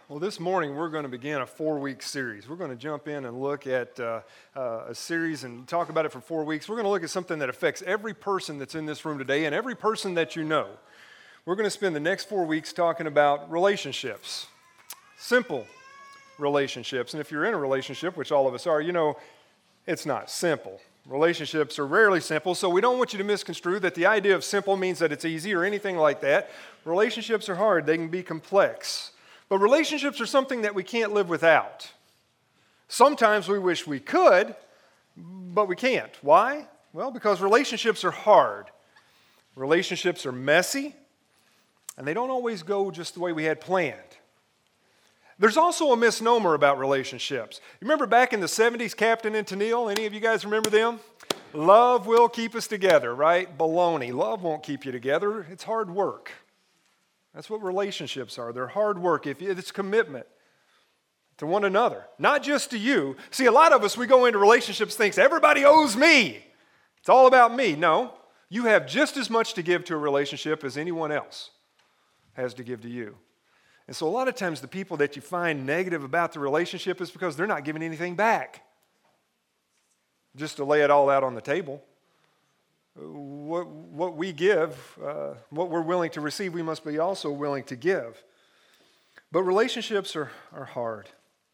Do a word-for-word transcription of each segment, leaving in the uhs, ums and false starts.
Well, this morning we're going to begin a four-week series. We're going to jump in and look at uh, uh, a series and talk about it for four weeks. We're going to look at something that affects every person that's in this room today and every person that you know. We're going to spend the next four weeks talking about relationships, simple relationships. And if you're in a relationship, which all of us are, you know it's not simple. Relationships are rarely simple, so we don't want you to misconstrue that the idea of simple means that it's easy or anything like that. Relationships are hard. They can be complex. But relationships are something that we can't live without. Sometimes we wish we could, but we can't. Why? Well, because relationships are hard. Relationships are messy, and they don't always go just the way we had planned. There's also a misnomer about relationships. You remember back in the seventies, Captain and Tennille? Any of you guys remember them? Love will keep us together, right? Baloney. Love won't keep you together. It's hard work. That's what relationships are. They're hard work. If it's commitment to one another, not just to you. See, a lot of us, we go into relationships thinks everybody owes me. It's all about me. No, you have just as much to give to a relationship as anyone else has to give to you. And so a lot of times the people that you find negative about the relationship is because they're not giving anything back. Just to lay it all out on the table. What, what we give, uh, what we're willing to receive, we must be also willing to give. But relationships are, are hard.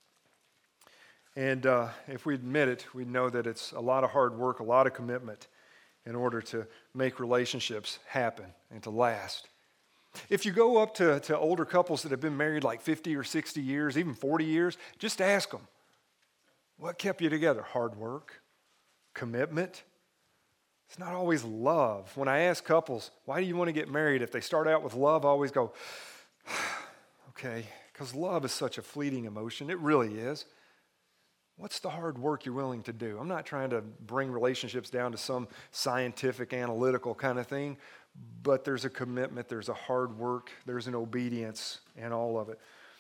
And uh, if we admit it, we know that it's a lot of hard work, a lot of commitment in order to make relationships happen and to last. If you go up to, to older couples that have been married like fifty or sixty years, even forty years, just ask them, what kept you together? Hard work, commitment. It's not always love. When I ask couples, why do you want to get married? If they start out with love, I always go, okay, because love is such a fleeting emotion. It really is. What's the hard work you're willing to do? I'm not trying to bring relationships down to some scientific, analytical kind of thing, but there's a commitment, there's a hard work, there's an obedience, and all of it.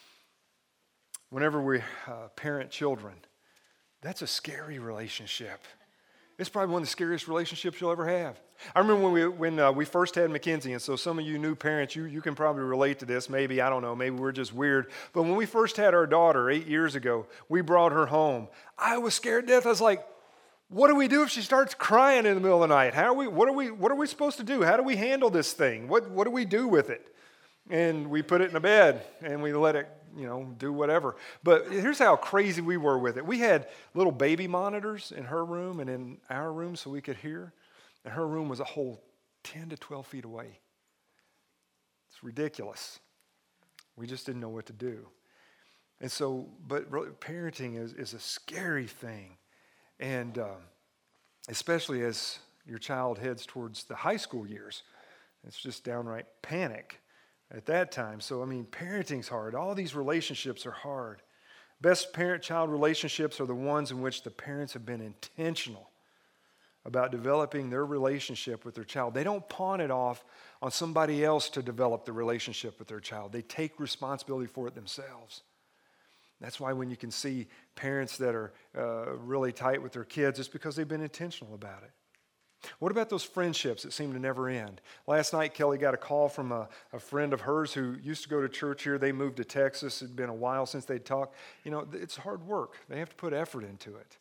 Whenever we uh, parent children, that's a scary relationship. It's probably one of the scariest relationships you'll ever have. I remember when we when uh, we first had Mackenzie, and so some of you new parents, you, you can probably relate to this. Maybe, I don't know, maybe we're just weird. But when we first had our daughter eight years ago, we brought her home. I was scared to death. I was like, what do we do if she starts crying in the middle of the night? How are we, what are we, what are we supposed to do? How do we handle this thing? What, what do we do with it? And we put it in a bed, and we let it, you know, do whatever. But here's how crazy we were with it. We had little baby monitors in her room and in our room so we could hear. And her room was a whole ten to twelve feet away. It's ridiculous. We just didn't know what to do. And so, but parenting is, is a scary thing. And um, especially as your child heads towards the high school years, it's just downright panic at that time. So, I mean, parenting's hard. All these relationships are hard. Best parent-child relationships are the ones in which the parents have been intentional about developing their relationship with their child. They don't pawn it off on somebody else to develop the relationship with their child. They take responsibility for it themselves. That's why when you can see parents that are uh, really tight with their kids, it's because they've been intentional about it. What about those friendships that seem to never end? Last night, Kelly got a call from a, a friend of hers who used to go to church here. They moved to Texas. It had been a while since they'd talked. You know, it's hard work. They have to put effort into it.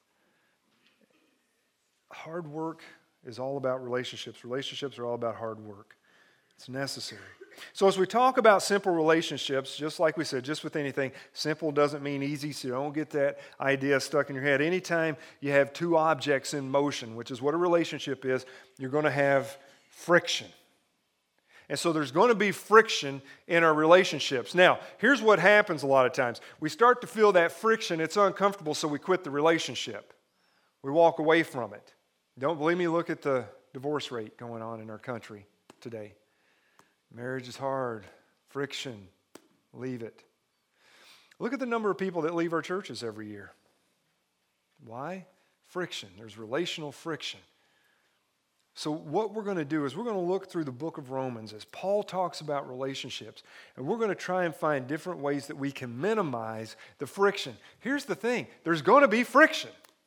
Hard work is all about relationships. Relationships are all about hard work. It's necessary. So as we talk about simple relationships, just like we said, just with anything, simple doesn't mean easy, so don't get that idea stuck in your head. Anytime you have two objects in motion, which is what a relationship is, you're going to have friction. And so there's going to be friction in our relationships. Now, here's what happens a lot of times. We start to feel that friction, it's uncomfortable, so we quit the relationship. We walk away from it. Don't believe me? Look at the divorce rate going on in our country today. Marriage is hard. Friction. Leave it. Look at the number of people that leave our churches every year. Why? Friction. There's relational friction. So what we're going to do is we're going to look through the book of Romans as Paul talks about relationships, and we're going to try and find different ways that we can minimize the friction. Here's the thing. There's going to be friction.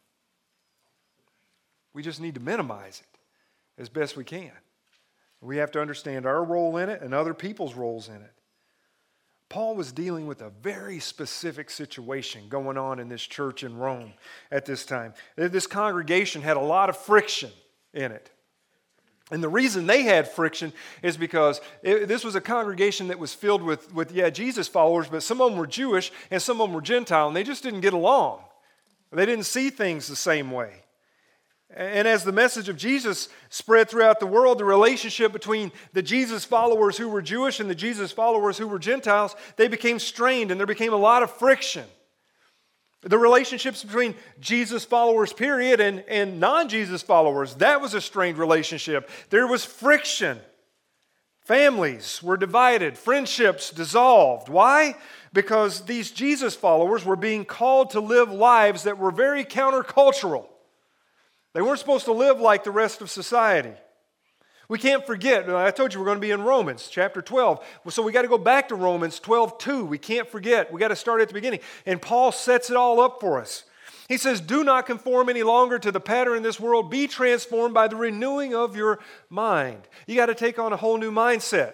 We just need to minimize it as best we can. We have to understand our role in it and other people's roles in it. Paul was dealing with a very specific situation going on in this church in Rome at this time. This congregation had a lot of friction in it. And the reason they had friction is because it, this was a congregation that was filled with, with, yeah, Jesus followers, but some of them were Jewish and some of them were Gentile, and they just didn't get along. They didn't see things the same way. And as the message of Jesus spread throughout the world, the relationship between the Jesus followers who were Jewish and the Jesus followers who were Gentiles, they became strained and there became a lot of friction. The relationships between Jesus followers, period, and, and non-Jesus followers, that was a strained relationship. There was friction. Families were divided. Friendships dissolved. Why? Because these Jesus followers were being called to live lives that were very countercultural. They weren't supposed to live like the rest of society. We can't forget, I told you we're going to be in Romans chapter twelve. So we got to go back to Romans twelve two. We can't forget. We got to start at the beginning. And Paul sets it all up for us. He says, do not conform any longer to the pattern in this world. Be transformed by the renewing of your mind. You got to take on a whole new mindset.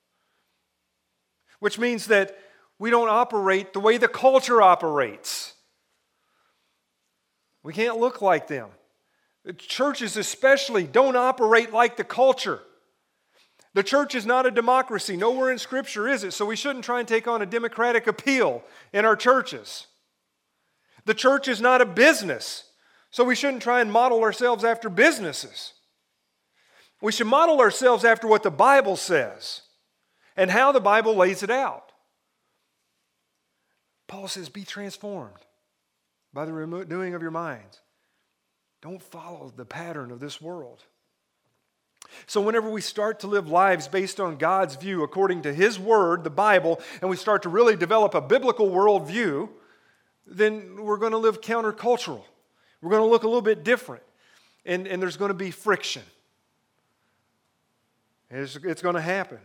Which means that we don't operate the way the culture operates. We can't look like them. Churches especially don't operate like the culture. The church is not a democracy. Nowhere in Scripture is it. So we shouldn't try and take on a democratic appeal in our churches. The church is not a business. So we shouldn't try and model ourselves after businesses. We should model ourselves after what the Bible says and how the Bible lays it out. Paul says, be transformed by the renewing of your minds. Don't follow the pattern of this world. So whenever we start to live lives based on God's view according to His Word, the Bible, and we start to really develop a biblical worldview, then we're going to live countercultural. We're going to look a little bit different. And, and there's going to be friction. It's, it's going to happen.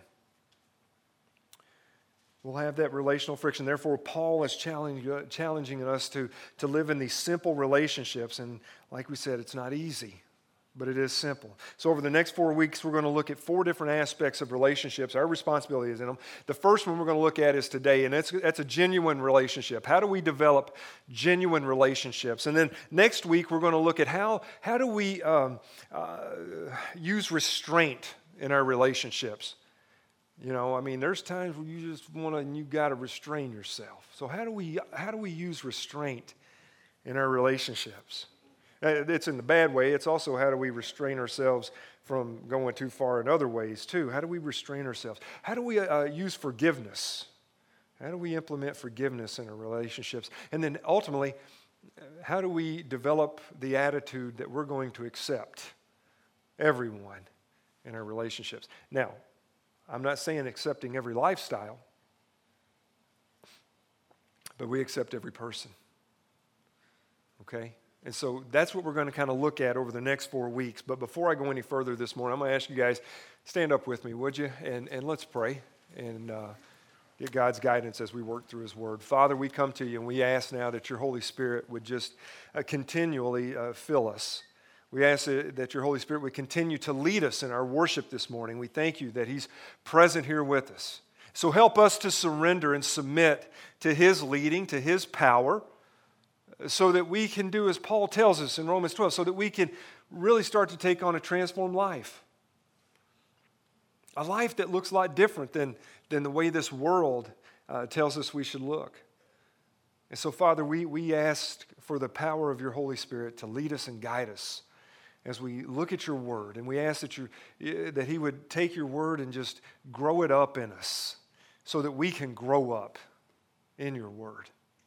We'll have that relational friction. Therefore, Paul is challenging, challenging us to, to live in these simple relationships. And like we said, it's not easy, but it is simple. So over the next four weeks, we're going to look at four different aspects of relationships. Our responsibility is in them. The first one we're going to look at is today, and that's, that's a genuine relationship. How do we develop genuine relationships? And then next week, we're going to look at how, how do we um, uh, use restraint in our relationships. You know, I mean, there's times where you just want to, and you got to restrain yourself. So how do we how do we use restraint in our relationships? It's in the bad way. It's also how do we restrain ourselves from going too far in other ways too? How do we restrain ourselves? How do we uh, use forgiveness? How do we implement forgiveness in our relationships? And then ultimately, how do we develop the attitude that we're going to accept everyone in our relationships? Now, I'm not saying accepting every lifestyle, but we accept every person. Okay? And so that's what we're going to kind of look at over the next four weeks. But before I go any further this morning, I'm going to ask you guys, stand up with me, would you? And, and let's pray and uh, get God's guidance as we work through His Word. Father, we come to you and we ask now that your Holy Spirit would just uh, continually uh, fill us. We ask that your Holy Spirit would continue to lead us in our worship this morning. We thank you that He's present here with us. So help us to surrender and submit to His leading, to His power, so that we can do as Paul tells us in Romans twelve, so that we can really start to take on a transformed life. A life that looks a lot different than, than the way this world uh, tells us we should look. And so, Father, we, we ask for the power of your Holy Spirit to lead us and guide us as we look at your word, and we ask that, you, that He would take your word and just grow it up in us so that we can grow up in your word.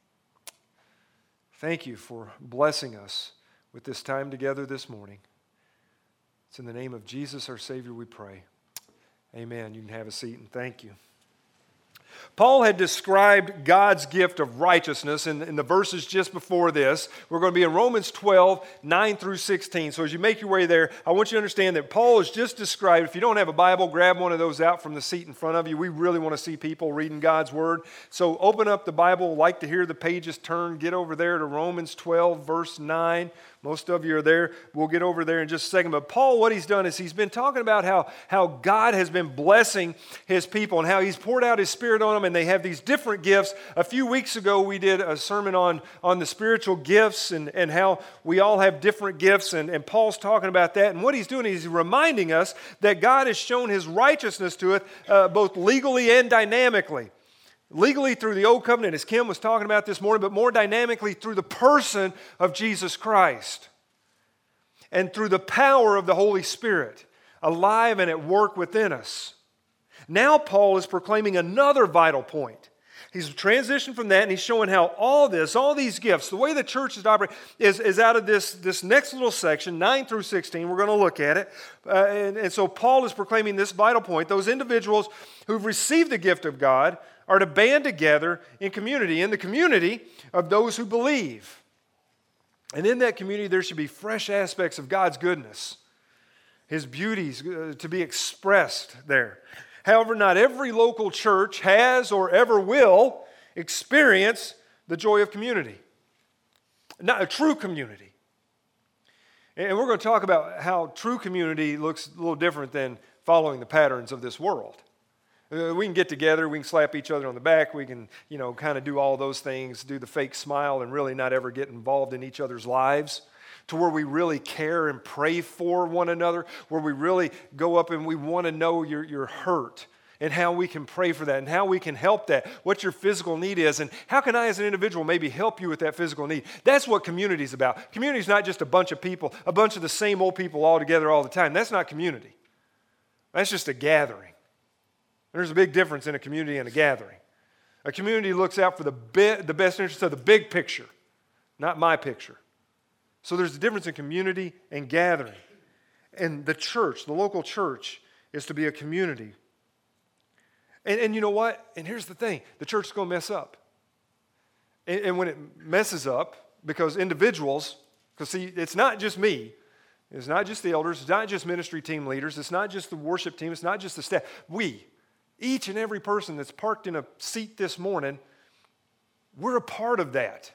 Thank you for blessing us with this time together this morning. It's in the name of Jesus, our Savior, we pray. Amen. You can have a seat, and thank you. Paul had described God's gift of righteousness in, in the verses just before this. We're going to be in Romans twelve, nine through sixteen. So as you make your way there, I want you to understand that Paul has just described, if you don't have a Bible, grab one of those out from the seat in front of you. We really want to see people reading God's Word. So open up the Bible, like to hear the pages turn. Get over there to Romans twelve, verse nine. Most of you are there. We'll get over there in just a second. But Paul, what he's done is he's been talking about how, how God has been blessing his people and how he's poured out his Spirit on them, and they have these different gifts. A few weeks ago, we did a sermon on, on the spiritual gifts and, and how we all have different gifts, and, and Paul's talking about that. And what he's doing is he's reminding us that God has shown his righteousness to it, uh, both legally and dynamically. Legally through the Old Covenant, as Kim was talking about this morning, but more dynamically through the person of Jesus Christ and through the power of the Holy Spirit, alive and at work within us. Now Paul is proclaiming another vital point. He's transitioned from that, and he's showing how all this, all these gifts, the way the church is operating, is, is out of this, this next little section, nine through sixteen. We're going to look at it. Uh, and, and so Paul is proclaiming this vital point. Those individuals who've received the gift of God are to band together in community, in the community of those who believe. And in that community, there should be fresh aspects of God's goodness, His beauties uh, to be expressed there. However, not every local church has or ever will experience the joy of community, not a true community. And we're going to talk about how true community looks a little different than following the patterns of this world. Uh, we can get together, we can slap each other on the back, we can, you know, kind of do all those things, do the fake smile and really not ever get involved in each other's lives, to where we really care and pray for one another, where we really go up and we want to know your, your hurt and how we can pray for that and how we can help that, what your physical need is, and how can I as an individual maybe help you with that physical need. That's what community is about. Community is not just a bunch of people, a bunch of the same old people all together all the time. That's not community. That's just a gathering. There's a big difference in a community and a gathering. A community looks out for the, be- the best interest of the big picture, not my picture. So there's a difference in community and gathering. And the church, the local church, is to be a community. And, and you know what? And here's the thing. The church is going to mess up. And, and when it messes up, because individuals, because see, it's not just me. It's not just the elders. It's not just ministry team leaders. It's not just the worship team. It's not just the staff. We. Each and every person that's parked in a seat this morning, we're a part of that.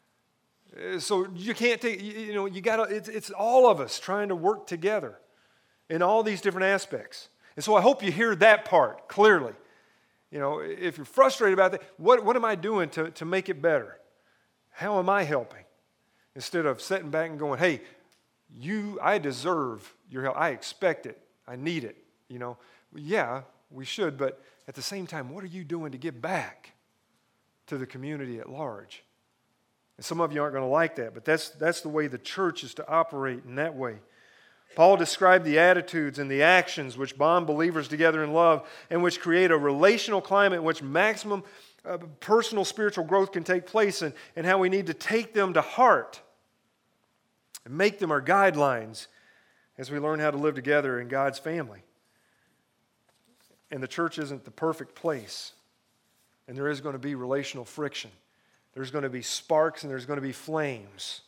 So you can't take, you know, you got to, it's, it's all of us trying to work together in all these different aspects. And so I hope you hear that part clearly. You know, if you're frustrated about that, what, what am I doing to, to make it better? How am I helping? Instead of sitting back and going, hey, you, I deserve your help. I expect it. I need it. You know, yeah, we should, but at the same time, what are you doing to give back to the community at large? And some of you aren't going to like that, but that's, that's the way the church is to operate in that way. Paul described the attitudes and the actions which bond believers together in love and which create a relational climate in which maximum uh, personal spiritual growth can take place, and, and how we need to take them to heart and make them our guidelines as we learn how to live together in God's family. And the church isn't the perfect place. And there is going to be relational friction. There's going to be sparks and there's going to be flames.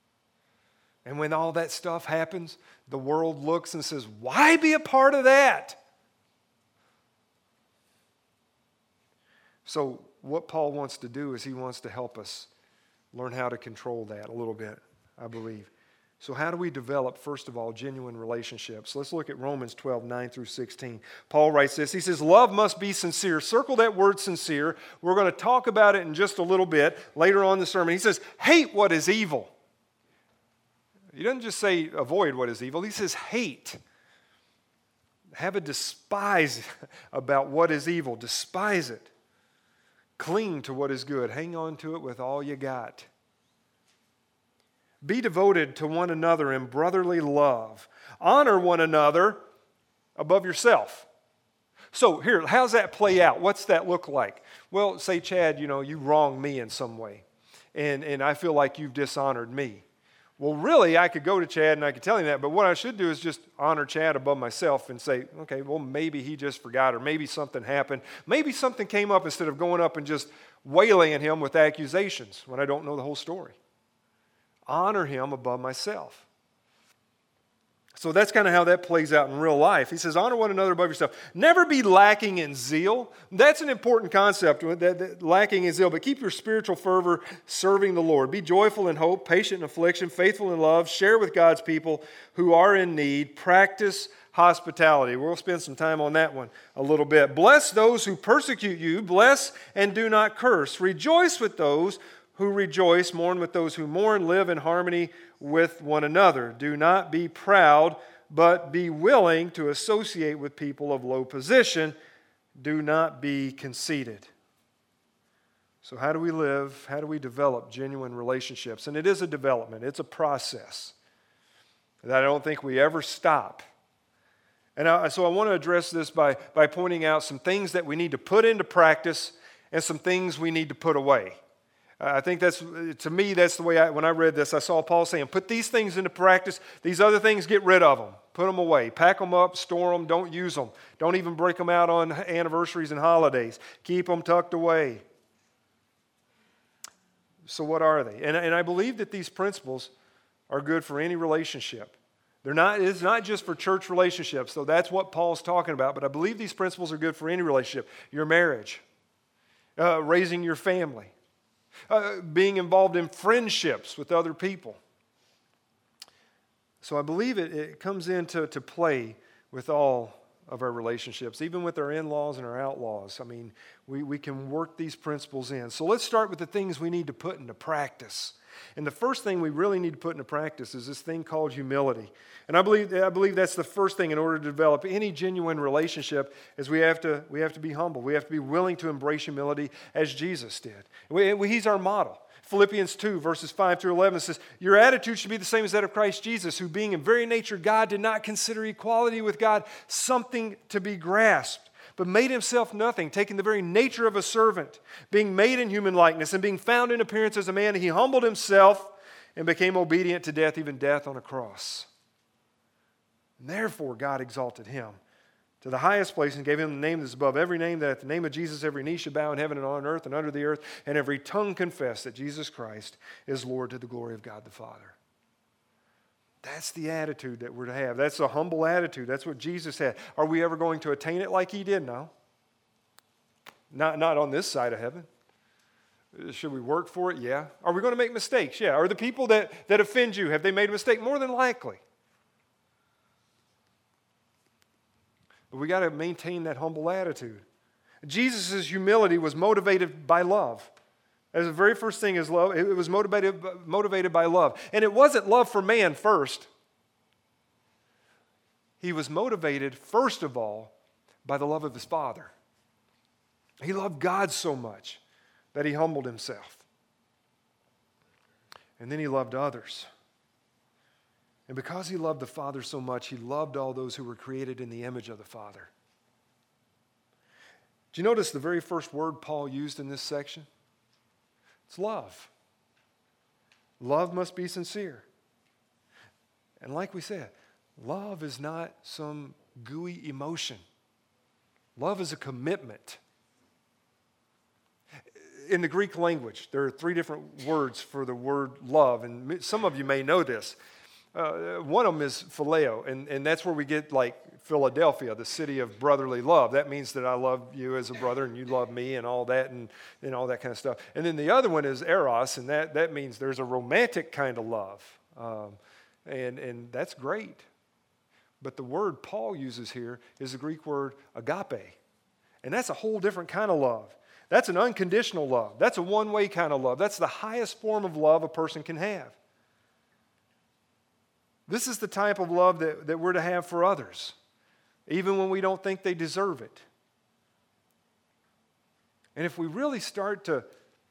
And when all that stuff happens, the world looks and says, why be a part of that? So what Paul wants to do is he wants to help us learn how to control that a little bit, I believe. So how do we develop, first of all, genuine relationships? Let's look at Romans twelve, nine through sixteen. Paul writes this. He says, love must be sincere. Circle that word sincere. We're going to talk about it in just a little bit later on in the sermon. He says, hate what is evil. He doesn't just say avoid what is evil. He says hate. Have a despise about what is evil. Despise it. Cling to what is good. Hang on to it with all you got. Be devoted to one another in brotherly love. Honor one another above yourself. So here, how's that play out? What's that look like? Well, say, Chad, you know, you wronged me in some way, and, and I feel like you've dishonored me. Well, really, I could go to Chad and I could tell him that, but what I should do is just honor Chad above myself and say, okay, well, maybe he just forgot, or maybe something happened. Maybe something came up instead of going up and just wailing at him with accusations when I don't know the whole story. Honor him above myself. So that's kind of how that plays out in real life. He says, honor one another above yourself. Never be lacking in zeal. That's an important concept, that, that, lacking in zeal. But keep your spiritual fervor serving the Lord. Be joyful in hope, patient in affliction, faithful in love. Share with God's people who are in need. Practice hospitality. We'll spend some time on that one a little bit. Bless those who persecute you. Bless and do not curse. Rejoice with those who rejoice. Mourn with those who mourn. Live in harmony with one another. Do not be proud, but be willing to associate with people of low position. Do not be conceited. So how do we live? How do we develop genuine relationships? And it is a development. It's a process that I don't think we ever stop. And I, so I want to address this by, by pointing out some things that we need to put into practice and some things we need to put away. I think that's, to me, that's the way I, when I read this, I saw Paul saying, put these things into practice. These other things, get rid of them. Put them away. Pack them up, store them, don't use them. Don't even break them out on anniversaries and holidays. Keep them tucked away. So what are they? And, and I believe that these principles are good for any relationship. They're not, it's not just for church relationships, so that's what Paul's talking about, but I believe these principles are good for any relationship. Your marriage, uh, raising your family, Uh, being involved in friendships with other people. So I believe it, it comes into to play with all of our relationships, even with our in-laws and our outlaws. I mean, we, we can work these principles in. So let's start with the things we need to put into practice. And the first thing we really need to put into practice is this thing called humility. And I believe I believe that's the first thing in order to develop any genuine relationship is we have to we have to be humble. We have to be willing to embrace humility as Jesus did. We, we, he's our model. Philippians two, verses five through eleven says, your attitude should be the same as that of Christ Jesus, who being in very nature God did not consider equality with God something to be grasped, but made himself nothing, taking the very nature of a servant, being made in human likeness, and being found in appearance as a man, he humbled himself and became obedient to death, even death on a cross. And therefore God exalted him to the highest place and gave him the name that is above every name, that at the name of Jesus every knee should bow in heaven and on earth and under the earth, and every tongue confess that Jesus Christ is Lord, to the glory of God the Father. That's the attitude that we're to have. That's a humble attitude. That's what Jesus had. Are we ever going to attain it like he did? No. Not, not on this side of heaven. Should we work for it? Yeah. Are we going to make mistakes? Yeah. Are the people that, that offend you, have they made a mistake? More than likely. But we got to maintain that humble attitude. Jesus' humility was motivated by love. As the very first thing is love, it was motivated, motivated by love. And it wasn't love for man first. He was motivated, first of all, by the love of his Father. He loved God so much that he humbled himself. And then he loved others. And because he loved the Father so much, he loved all those who were created in the image of the Father. Do you notice the very first word Paul used in this section? It's love. Love must be sincere. And like we said, love is not some gooey emotion. Love is a commitment. In the Greek language, there are three different words for the word love, and some of you may know this. Uh, one of them is phileo, and, and that's where we get like Philadelphia, the city of brotherly love. That means that I love you as a brother and you love me and all that and, and all that kind of stuff. And then the other one is eros, and that, that means there's a romantic kind of love. Um, and, and that's great. But the word Paul uses here is the Greek word agape. And that's a whole different kind of love. That's an unconditional love. That's a one-way kind of love. That's the highest form of love a person can have. This is the type of love that, that we're to have for others, even when we don't think they deserve it. And if we really start to,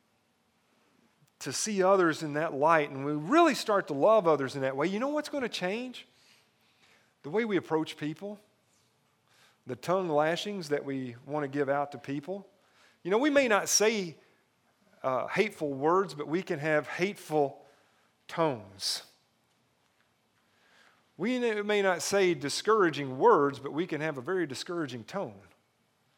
to see others in that light, and we really start to love others in that way, you know what's going to change? The way we approach people, the tongue lashings that we want to give out to people. You know, we may not say uh, hateful words, but we can have hateful tones. We may not say discouraging words, but we can have a very discouraging tone.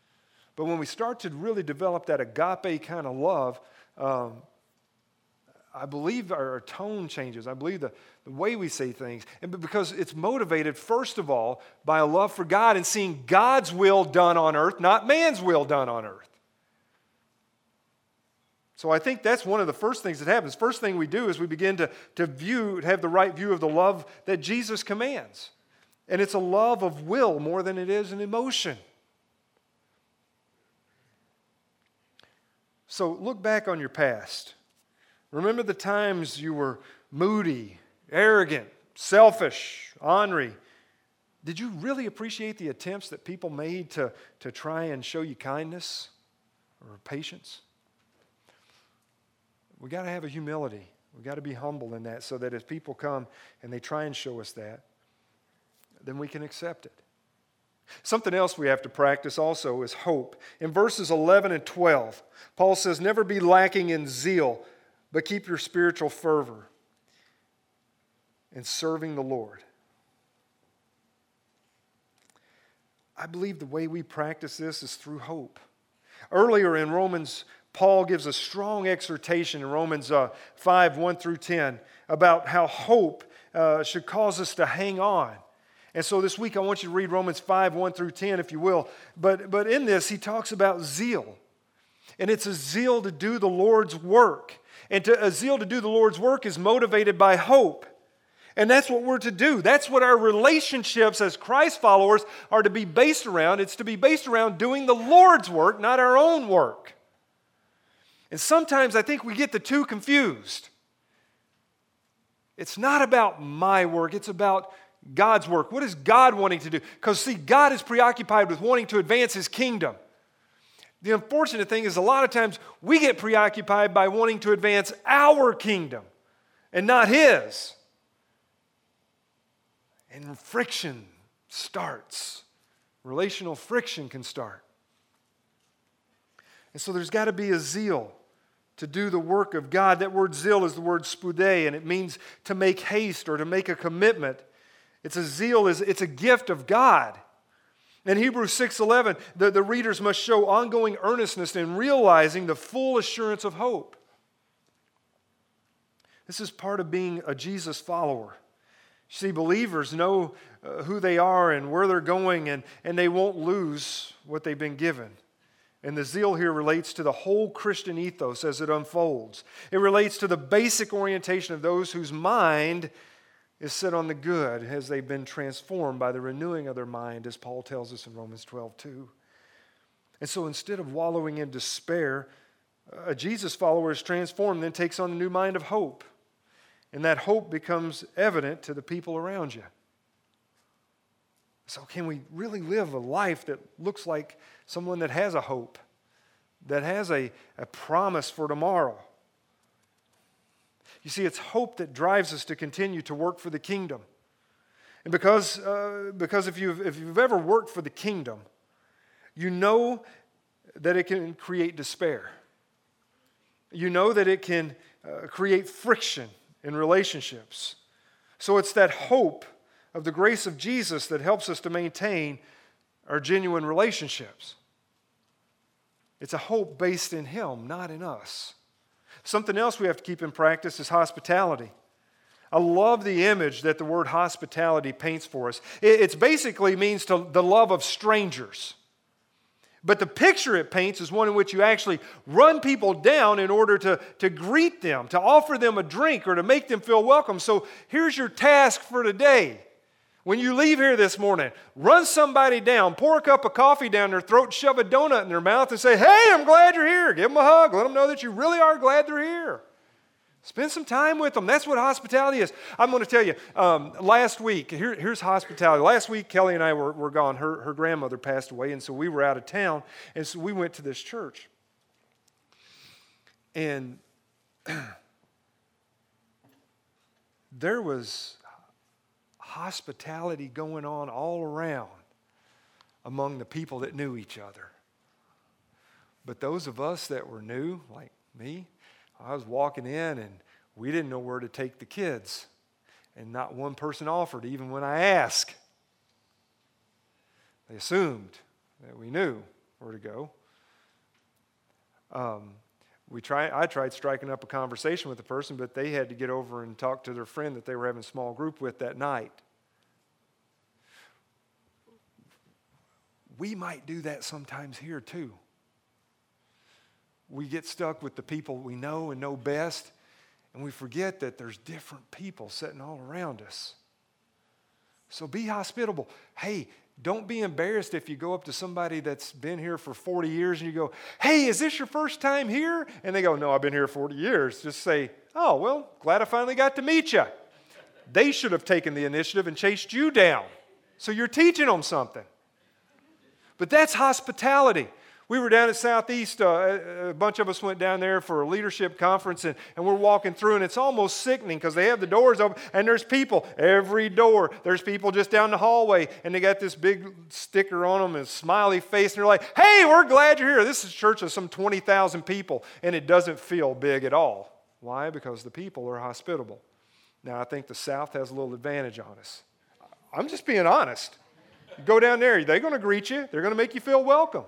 But when we start to really develop that agape kind of love, um, I believe our tone changes. I believe the, the way we say things. And because it's motivated, first of all, by a love for God and seeing God's will done on earth, not man's will done on earth. So I think that's one of the first things that happens. First thing we do is we begin to, to view, have the right view of the love that Jesus commands. And it's a love of will more than it is an emotion. So look back on your past. Remember the times you were moody, arrogant, selfish, ornery. Did you really appreciate the attempts that people made to, to try and show you kindness or patience? We got to have a humility. We got to be humble in that so that as people come and they try and show us that, then we can accept it. Something else we have to practice also is hope. In verses eleven and twelve, Paul says, never be lacking in zeal, but keep your spiritual fervor in serving the Lord. I believe the way we practice this is through hope. Earlier in Romans, Paul gives a strong exhortation in Romans uh, five, one through ten about how hope uh, should cause us to hang on. And so this week I want you to read Romans five, one through ten, if you will. But, but in this, he talks about zeal. And it's a zeal to do the Lord's work. And to, a zeal to do the Lord's work is motivated by hope. And that's what we're to do. That's what our relationships as Christ followers are to be based around. It's to be based around doing the Lord's work, not our own work. And sometimes I think we get the two confused. It's not about my work, it's about God's work. What is God wanting to do? Because, see, God is preoccupied with wanting to advance His kingdom. The unfortunate thing is a lot of times we get preoccupied by wanting to advance our kingdom and not His. And friction starts. Relational friction can start. And so there's got to be a zeal to do the work of God. That word zeal is the word spoude, and it means to make haste or to make a commitment. It's a zeal, it's a gift of God. In Hebrews six eleven, the, the readers must show ongoing earnestness in realizing the full assurance of hope. This is part of being a Jesus follower. See, believers know uh, who they are and where they're going, and, and they won't lose what they've been given. And the zeal here relates to the whole Christian ethos as it unfolds. It relates to the basic orientation of those whose mind is set on the good as they've been transformed by the renewing of their mind, as Paul tells us in Romans twelve two. And so instead of wallowing in despair, a Jesus follower is transformed and then takes on a new mind of hope. And that hope becomes evident to the people around you. So can we really live a life that looks like someone that has a hope, that has a, a promise for tomorrow? You see, it's hope that drives us to continue to work for the kingdom. And because, uh, because if, you've, if you've ever worked for the kingdom, you know that it can create despair. You know that it can uh, create friction in relationships. So it's that hope of the grace of Jesus that helps us to maintain our genuine relationships. It's a hope based in Him, not in us. Something else we have to keep in practice is hospitality. I love the image that the word hospitality paints for us. It basically means to the love of strangers. But the picture it paints is one in which you actually run people down in order to, to greet them, to offer them a drink, or to make them feel welcome. So here's your task for today. When you leave here this morning, run somebody down, pour a cup of coffee down their throat, shove a donut in their mouth, and say, hey, I'm glad you're here. Give them a hug. Let them know that you really are glad they're here. Spend some time with them. That's what hospitality is. I'm going to tell you, um, last week, here, here's hospitality. Last week, Kelly and I were, were gone. Her, her grandmother passed away, and so we were out of town, and so we went to this church. And there was hospitality going on all around among the people that knew each other. But those of us that were new, like me, I was walking in and we didn't know where to take the kids. And not one person offered, even when I asked. They assumed that we knew where to go. Um, We try, I tried striking up a conversation with the person, but they had to get over and talk to their friend that they were having a small group with that night. We might do that sometimes here too. We get stuck with the people we know and know best, and we forget that there's different people sitting all around us. So be hospitable. Hey, don't be embarrassed if you go up to somebody that's been here for forty years and you go, hey, is this your first time here? And they go, no, I've been here forty years. Just say, oh, well, glad I finally got to meet you. They should have taken the initiative and chased you down. So you're teaching them something. But that's hospitality. We were down at Southeast, uh, a bunch of us went down there for a leadership conference, and, and we're walking through, and it's almost sickening because they have the doors open, and there's people every door. There's people just down the hallway, and they got this big sticker on them and a smiley face, and they're like, hey, we're glad you're here. This is a church of some twenty thousand people, and it doesn't feel big at all. Why? Because the people are hospitable. Now, I think the South has a little advantage on us. I'm just being honest. You go down there, they're going to greet you. They're going to make you feel welcome.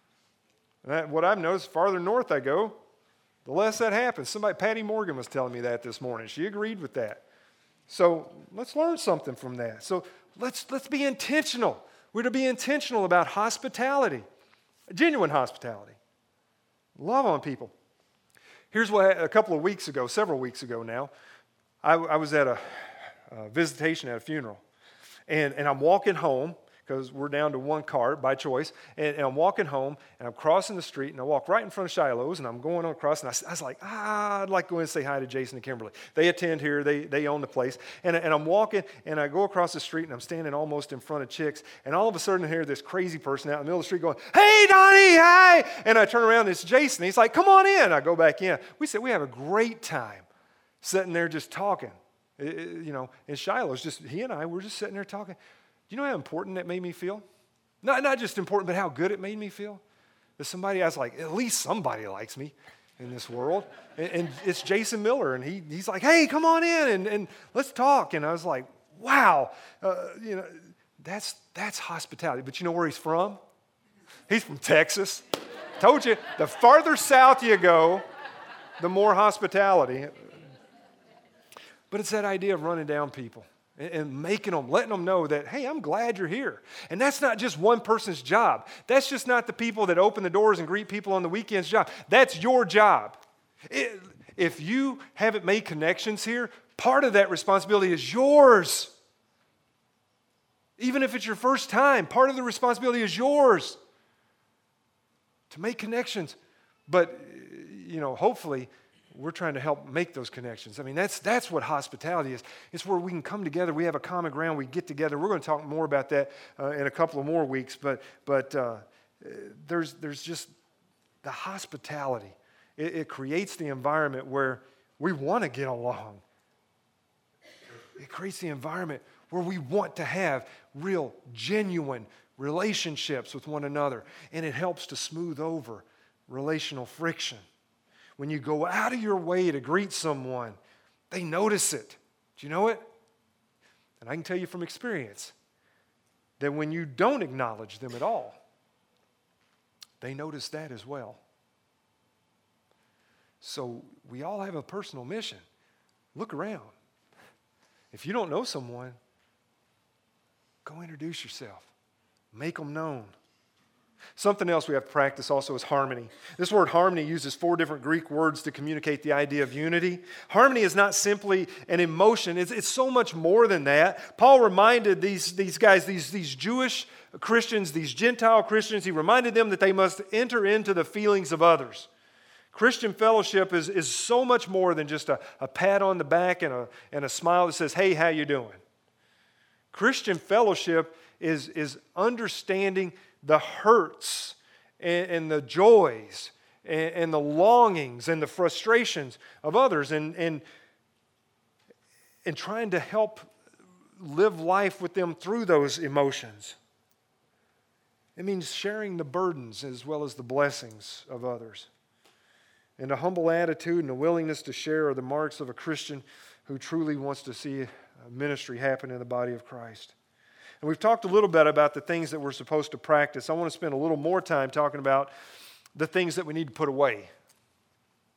That, what I've noticed, farther north I go, the less that happens. Somebody, Patty Morgan was telling me that this morning. She agreed with that. So let's learn something from that. So let's, let's be intentional. We're to be intentional about hospitality, genuine hospitality. Love on people. Here's what, a couple of weeks ago, several weeks ago now, I, I was at a, a visitation at a funeral. And, and I'm walking home, because we're down to one cart by choice, and, and I'm walking home, and I'm crossing the street, and I walk right in front of Shiloh's, and I'm going across, and I, I was like, ah, I'd like to go in and say hi to Jason and Kimberly. They attend here, they, they own the place, and, and I'm walking, and I go across the street, and I'm standing almost in front of Chicks, and all of a sudden I hear this crazy person out in the middle of the street going, hey, Donnie, hi, and I turn around, and it's Jason. He's like, come on in. I go back in. We said we have a great time sitting there just talking. It, it, you know, in Shiloh's, just he and I, we're just sitting there talking. Do you know how important that made me feel? Not, not just important, but how good it made me feel. That somebody, I was like, at least somebody likes me in this world. And, and it's Jason Miller, and he, he's like, hey, come on in, and, and let's talk. And I was like, wow, uh, you know, that's, that's hospitality. But you know where he's from? He's from Texas. Told you, the farther south you go, the more hospitality. But it's that idea of running down people. And making them, letting them know that, hey, I'm glad you're here. And that's not just one person's job. That's just not the people that open the doors and greet people on the weekends' job. That's your job. It, if you haven't made connections here, part of that responsibility is yours. Even if it's your first time, part of the responsibility is yours to make connections. But, you know, hopefully, we're trying to help make those connections. I mean, that's that's what hospitality is. It's where we can come together. We have a common ground. We get together. We're going to talk more about that uh, in a couple of more weeks. But but uh, there's there's just the hospitality. It, it creates the environment where we want to get along. It creates the environment where we want to have real, genuine relationships with one another. And it helps to smooth over relational friction. When you go out of your way to greet someone, they notice it. Do you know it? And I can tell you from experience that when you don't acknowledge them at all, they notice that as well. So we all have a personal mission. Look around. If you don't know someone, go introduce yourself. Make them known. Something else we have to practice also is harmony. This word harmony uses four different Greek words to communicate the idea of unity. Harmony is not simply an emotion. It's, it's so much more than that. Paul reminded these, these guys, these, these Jewish Christians, these Gentile Christians, he reminded them that they must enter into the feelings of others. Christian fellowship is, is so much more than just a, a pat on the back and a, and a smile that says, hey, how you doing? Christian fellowship is, is understanding the hurts and, and the joys and, and the longings and the frustrations of others, and, and, and trying to help live life with them through those emotions. It means sharing the burdens as well as the blessings of others. And a humble attitude and a willingness to share are the marks of a Christian who truly wants to see a ministry happen in the body of Christ. And we've talked a little bit about the things that we're supposed to practice. I want to spend a little more time talking about the things that we need to put away.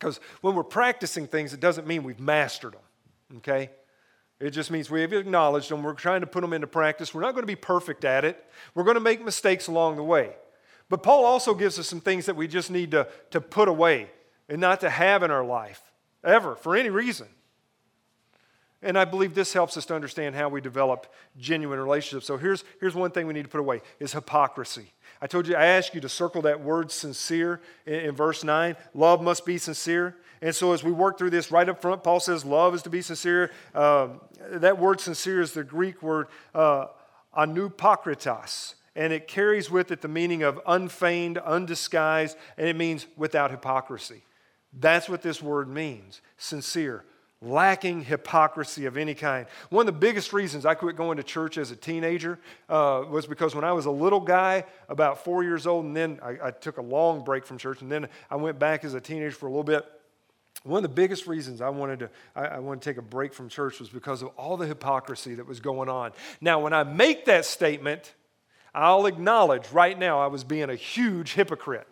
Because when we're practicing things, it doesn't mean we've mastered them, okay? It just means we've acknowledged them. We're trying to put them into practice. We're not going to be perfect at it. We're going to make mistakes along the way. But Paul also gives us some things that we just need to, to put away and not to have in our life, ever, for any reason. And I believe this helps us to understand how we develop genuine relationships. So here's, here's one thing we need to put away, is hypocrisy. I told you, I asked you to circle that word sincere in, in verse nine. Love must be sincere. And so as we work through this, right up front, Paul says love is to be sincere. Um, that word sincere is the Greek word uh, anupokritos. And it carries with it the meaning of unfeigned, undisguised, and it means without hypocrisy. That's what this word means, sincere. Lacking hypocrisy of any kind. One of the biggest reasons I quit going to church as a teenager uh, was because when I was a little guy, about four years old, and then I, I took a long break from church, and then I went back as a teenager for a little bit. One of the biggest reasons I wanted to I, I wanted to take a break from church was because of all the hypocrisy that was going on. Now, when I make that statement, I'll acknowledge right now I was being a huge hypocrite.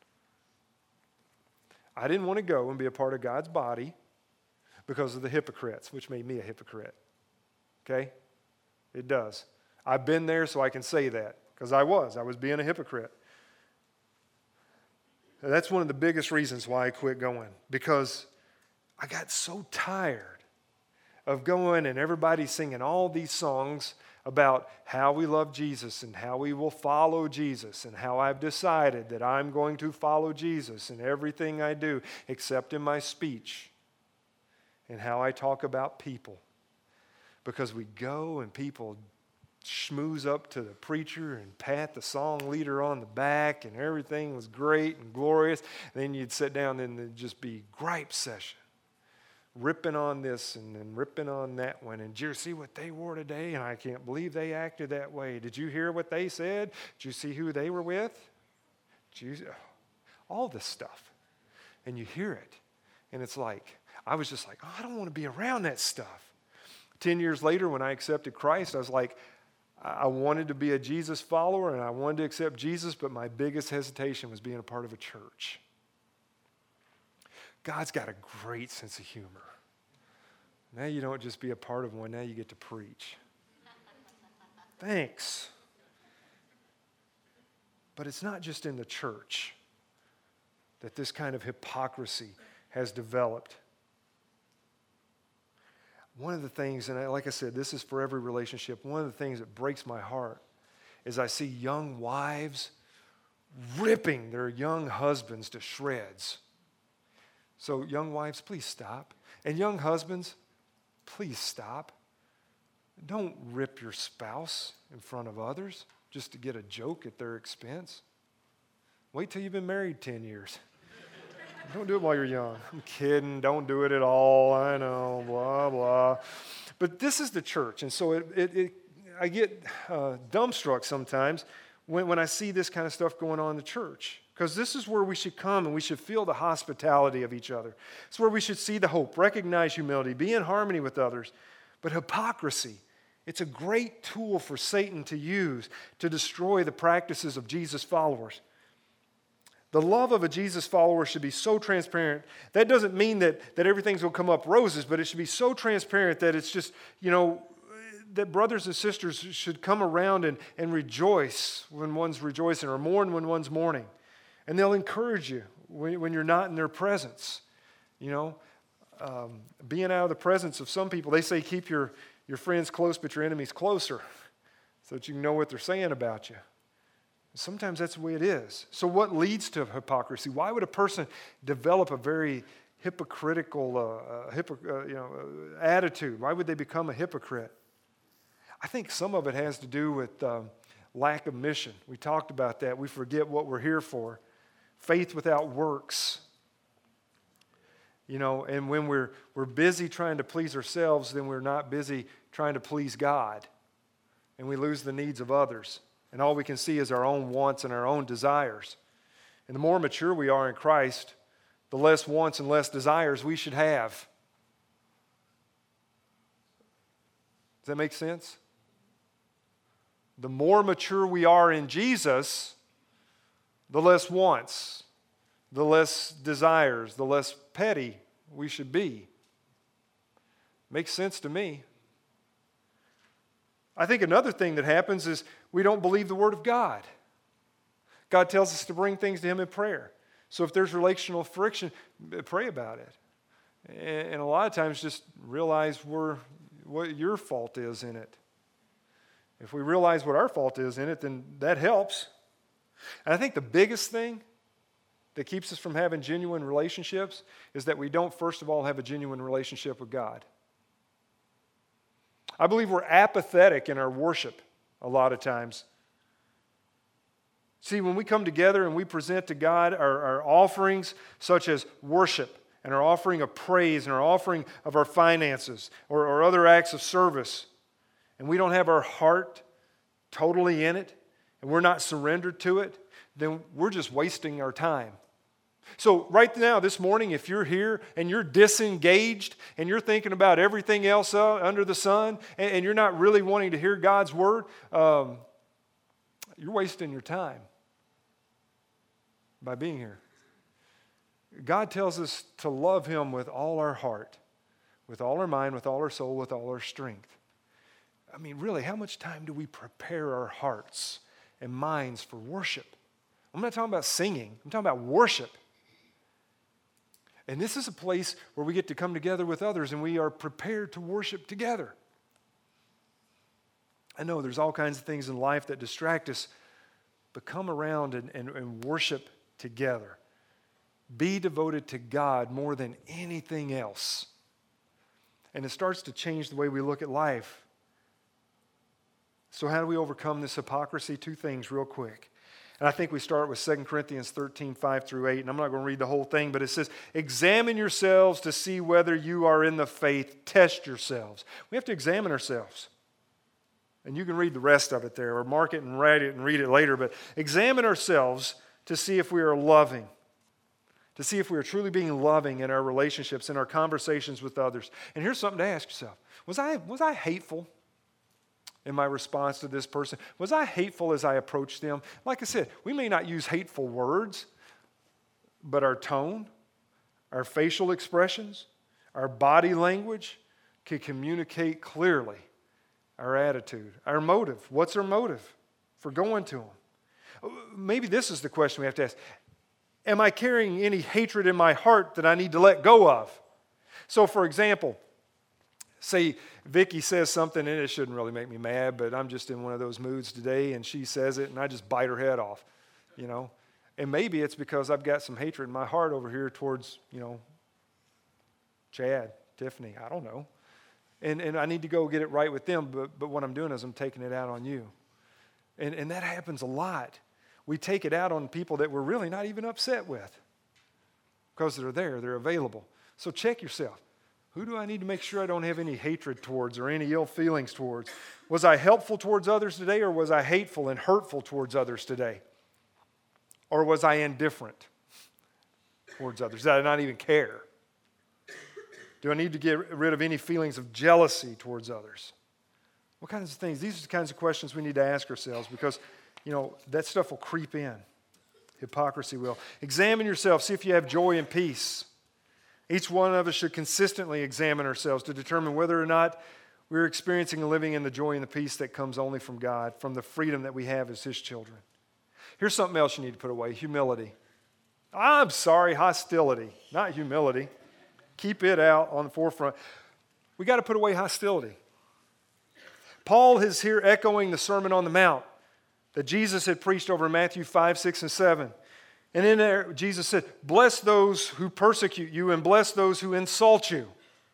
I didn't want to go and be a part of God's body because of the hypocrites, which made me a hypocrite. Okay? It does. I've been there, so I can say that, because I was. I was being a hypocrite. And that's one of the biggest reasons why I quit going, because I got so tired of going and everybody singing all these songs about how we love Jesus and how we will follow Jesus and how I've decided that I'm going to follow Jesus in everything I do, except in my speech. And how I talk about people. Because we go and people schmooze up to the preacher and pat the song leader on the back and everything was great and glorious. And then you'd sit down and it'd just be gripe session. Ripping on this and then ripping on that one. And did you see what they wore today? And I can't believe they acted that way. Did you hear what they said? Did you see who they were with? Did you, all this stuff. And you hear it. And it's like, I was just like, oh, I don't want to be around that stuff. Ten years later, when I accepted Christ, I was like, I wanted to be a Jesus follower and I wanted to accept Jesus, but my biggest hesitation was being a part of a church. God's got a great sense of humor. Now you don't just be a part of one, now you get to preach. Thanks. But it's not just in the church that this kind of hypocrisy has developed. One of the things, and like I said, this is for every relationship, one of the things that breaks my heart is I see young wives ripping their young husbands to shreds. So young wives, please stop. And young husbands, please stop. Don't rip your spouse in front of others just to get a joke at their expense. Wait till you've been married ten years. Don't do it while you're young. I'm kidding. Don't do it at all. I know, blah, blah. But this is the church. And so it, it, it, I get uh, dumbstruck sometimes when, when I see this kind of stuff going on in the church. Because this is where we should come and we should feel the hospitality of each other. It's where we should see the hope, recognize humility, be in harmony with others. But hypocrisy, it's a great tool for Satan to use to destroy the practices of Jesus' followers. The love of a Jesus follower should be so transparent. That doesn't mean that, that everything's going to come up roses, but it should be so transparent that it's just, you know, that brothers and sisters should come around and, and rejoice when one's rejoicing or mourn when one's mourning. And they'll encourage you when, when you're not in their presence. You know, um, being out of the presence of some people, they say keep your, your friends close but your enemies closer so that you can know what they're saying about you. Sometimes that's the way it is. So what leads to hypocrisy? Why would a person develop a very hypocritical uh, hypocr- uh, you know, uh, attitude? Why would they become a hypocrite? I think some of it has to do with um, lack of mission. We talked about that. We forget what we're here for. Faith without works. You know, and when we're we're busy trying to please ourselves, then we're not busy trying to please God. And we lose the needs of others. And all we can see is our own wants and our own desires. And the more mature we are in Christ, the less wants and less desires we should have. Does that make sense? The more mature we are in Jesus, the less wants, the less desires, the less petty we should be. Makes sense to me. I think another thing that happens is we don't believe the Word of God. God tells us to bring things to Him in prayer. So if there's relational friction, pray about it. And a lot of times just realize where, what your fault is in it. If we realize what our fault is in it, then that helps. And I think the biggest thing that keeps us from having genuine relationships is that we don't, first of all, have a genuine relationship with God. I believe we're apathetic in our worship a lot of times. See, when we come together and we present to God our, our offerings, such as worship, and our offering of praise, and our offering of our finances, or, or other acts of service, and we don't have our heart totally in it, and we're not surrendered to it, then we're just wasting our time. So right now, this morning, if you're here and you're disengaged and you're thinking about everything else uh, under the sun and, and you're not really wanting to hear God's word, um, you're wasting your time by being here. God tells us to love Him with all our heart, with all our mind, with all our soul, with all our strength. I mean, really, how much time do we prepare our hearts and minds for worship? I'm not talking about singing. I'm talking about worship. And this is a place where we get to come together with others and we are prepared to worship together. I know there's all kinds of things in life that distract us, but come around and, and, and worship together. Be devoted to God more than anything else. And it starts to change the way we look at life. So how do we overcome this hypocrisy? Two things real quick. And I think we start with Second Corinthians thirteen, five through eight. And I'm not going to read the whole thing, but it says, examine yourselves to see whether you are in the faith. Test yourselves. We have to examine ourselves. And you can read the rest of it there, or mark it and write it and read it later. But examine ourselves to see if we are loving. To see if we are truly being loving in our relationships, in our conversations with others. And here's something to ask yourself. Was I, was I hateful in my response to this person? Was I hateful as I approached them? Like I said, we may not use hateful words, but our tone, our facial expressions, our body language can communicate clearly our attitude, our motive. What's our motive for going to them? Maybe this is the question we have to ask. Am I carrying any hatred in my heart that I need to let go of? So, for example, say Vicki says something, and it shouldn't really make me mad, but I'm just in one of those moods today, and she says it, and I just bite her head off, you know. And maybe it's because I've got some hatred in my heart over here towards, you know, Chad, Tiffany, I don't know. And and I need to go get it right with them, but, but what I'm doing is I'm taking it out on you. And, and that happens a lot. We take it out on people that we're really not even upset with because they're there, they're available. So check yourself. Who do I need to make sure I don't have any hatred towards or any ill feelings towards? Was I helpful towards others today, or was I hateful and hurtful towards others today? Or was I indifferent towards others? Did I not even care? Do I need to get rid of any feelings of jealousy towards others? What kinds of things? These are the kinds of questions we need to ask ourselves because, you know, that stuff will creep in. Hypocrisy will. Examine yourself. See if you have joy and peace. Each one of us should consistently examine ourselves to determine whether or not we're experiencing and living in the joy and the peace that comes only from God, from the freedom that we have as His children. Here's something else you need to put away. Humility. I'm sorry, hostility, not humility. Keep it out on the forefront. We got to put away hostility. Paul is here echoing the Sermon on the Mount that Jesus had preached over Matthew five, six, and seven. And in there, Jesus said, bless those who persecute you and bless those who insult you.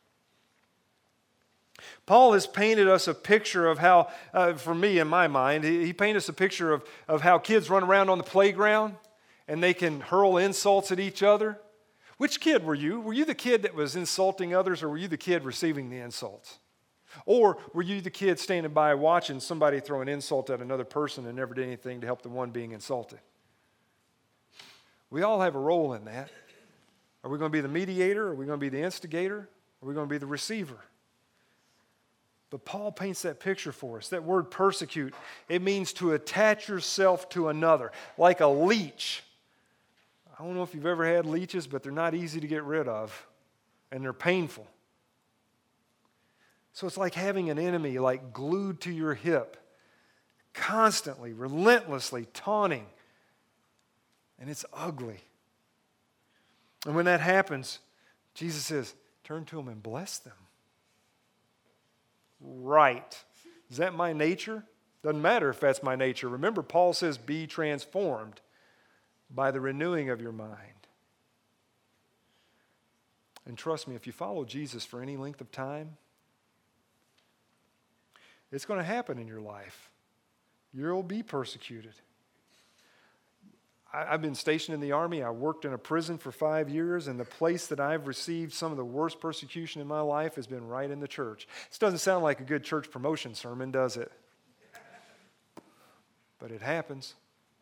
Paul has painted us a picture of how, uh, for me in my mind, he, he painted us a picture of, of how kids run around on the playground and they can hurl insults at each other. Which kid were you? Were you the kid that was insulting others, or were you the kid receiving the insults? Or were you the kid standing by watching somebody throw an insult at another person and never did anything to help the one being insulted? We all have a role in that. Are we going to be the mediator? Are we going to be the instigator? Are we going to be the receiver? But Paul paints that picture for us. That word persecute, it means to attach yourself to another, like a leech. I don't know if you've ever had leeches, but they're not easy to get rid of, and they're painful. So it's like having an enemy like glued to your hip, constantly, relentlessly taunting, and it's ugly. And when that happens, Jesus says, turn to them and bless them. Right. Is that my nature? Doesn't matter if that's my nature. Remember, Paul says, be transformed by the renewing of your mind. And trust me, if you follow Jesus for any length of time, it's going to happen in your life. You'll be persecuted. I've been stationed in the Army. I worked in a prison for five years, and the place that I've received some of the worst persecution in my life has been right in the church. This doesn't sound like a good church promotion sermon, does it? But it happens.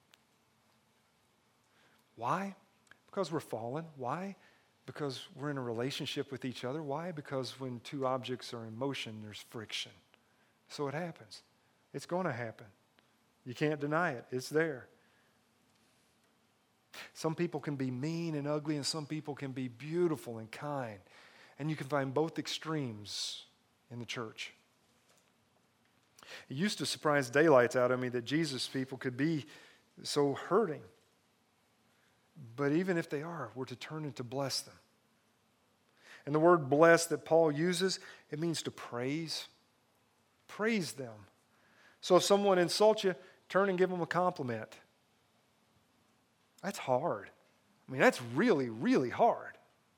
Why? Because we're fallen. Why? Because we're in a relationship with each other. Why? Because when two objects are in motion, there's friction. So it happens. It's going to happen. You can't deny it. It's there. Some people can be mean and ugly, and some people can be beautiful and kind. And you can find both extremes in the church. It used to surprise daylights out of me that Jesus people could be so hurting. But even if they are, we're to turn and to bless them. And the word bless that Paul uses, it means to praise. Praise them. So if someone insults you, turn and give them a compliment. That's hard. I mean, that's really, really hard.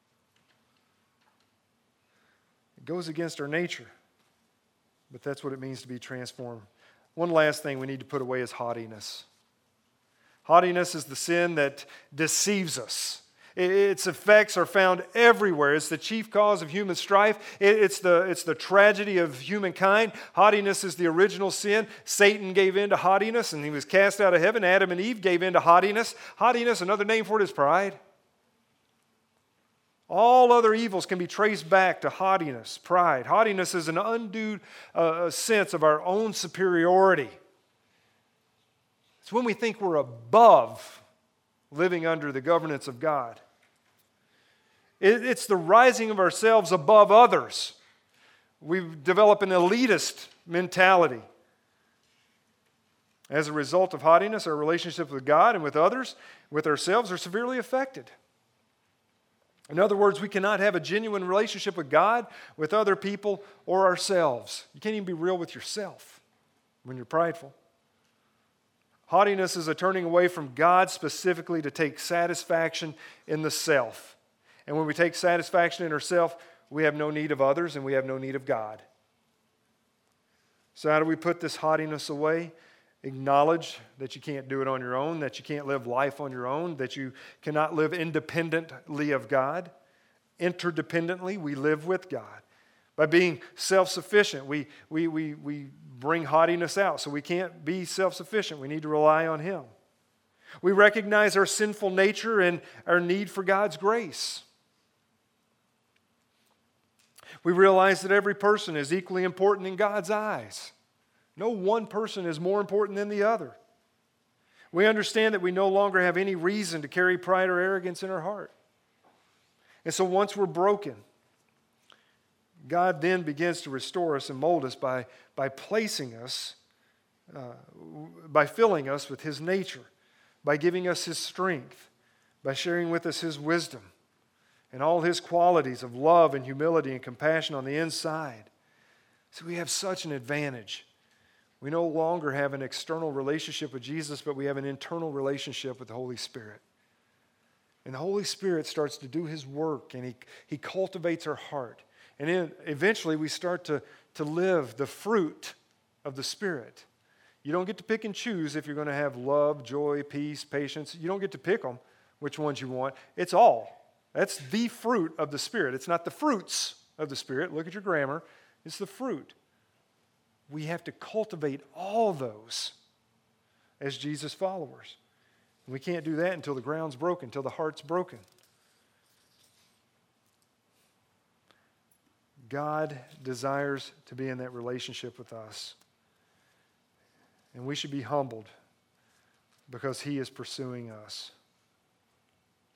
It goes against our nature. But that's what it means to be transformed. One last thing we need to put away is haughtiness. Haughtiness is the sin that deceives us. Its effects are found everywhere. It's the chief cause of human strife. It's the, it's the tragedy of humankind. Haughtiness is the original sin. Satan gave in to haughtiness and he was cast out of heaven. Adam and Eve gave in to haughtiness. Haughtiness, another name for it is pride. All other evils can be traced back to haughtiness, pride. Haughtiness is an undue uh, sense of our own superiority. It's when we think we're above living under the governance of God. It, it's the rising of ourselves above others. We develop an elitist mentality. As a result of haughtiness, our relationships with God and with others, with ourselves, are severely affected. In other words, we cannot have a genuine relationship with God, with other people, or ourselves. You can't even be real with yourself when you're prideful. Haughtiness is a turning away from God specifically to take satisfaction in the self. And when we take satisfaction in ourselves, we have no need of others and we have no need of God. So how do we put this haughtiness away? Acknowledge that you can't do it on your own, that you can't live life on your own, that you cannot live independently of God. Interdependently, we live with God. By being self-sufficient, we, we, we, we bring haughtiness out. So we can't be self-sufficient. We need to rely on Him. We recognize our sinful nature and our need for God's grace. We realize that every person is equally important in God's eyes. No one person is more important than the other. We understand that we no longer have any reason to carry pride or arrogance in our heart. And so once we're broken, God then begins to restore us and mold us by, by placing us, uh, by filling us with His nature, by giving us His strength, by sharing with us His wisdom, and all His qualities of love and humility and compassion on the inside. So we have such an advantage. We no longer have an external relationship with Jesus, but we have an internal relationship with the Holy Spirit. And the Holy Spirit starts to do His work, and He, he cultivates our heart. And then eventually we start to, to live the fruit of the Spirit. You don't get to pick and choose if you're going to have love, joy, peace, patience. You don't get to pick them, which ones you want. It's all. That's the fruit of the Spirit. It's not the fruits of the Spirit. Look at your grammar. It's the fruit. We have to cultivate all those as Jesus followers. And we can't do that until the ground's broken, until the heart's broken. God desires to be in that relationship with us. And we should be humbled because He is pursuing us.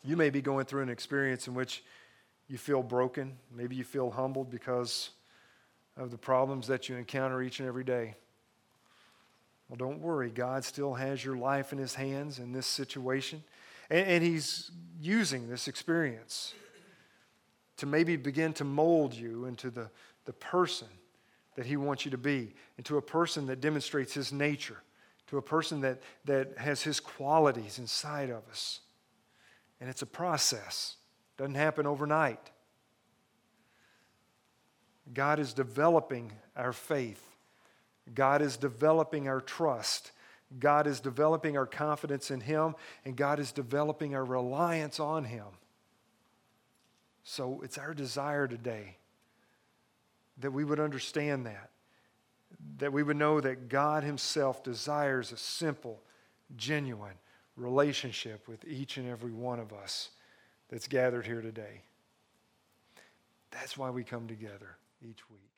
You may be going through an experience in which you feel broken. Maybe you feel humbled because of the problems that you encounter each and every day. Well, don't worry. God still has your life in His hands in this situation. And, and He's using this experience to maybe begin to mold you into the, the person that He wants you to be, into a person that demonstrates His nature, to a person that, that has His qualities inside of us. And it's a process. It doesn't happen overnight. God is developing our faith. God is developing our trust. God is developing our confidence in Him, and God is developing our reliance on Him. So it's our desire today that we would understand that, that we would know that God Himself desires a simple, genuine relationship with each and every one of us that's gathered here today. That's why we come together each week.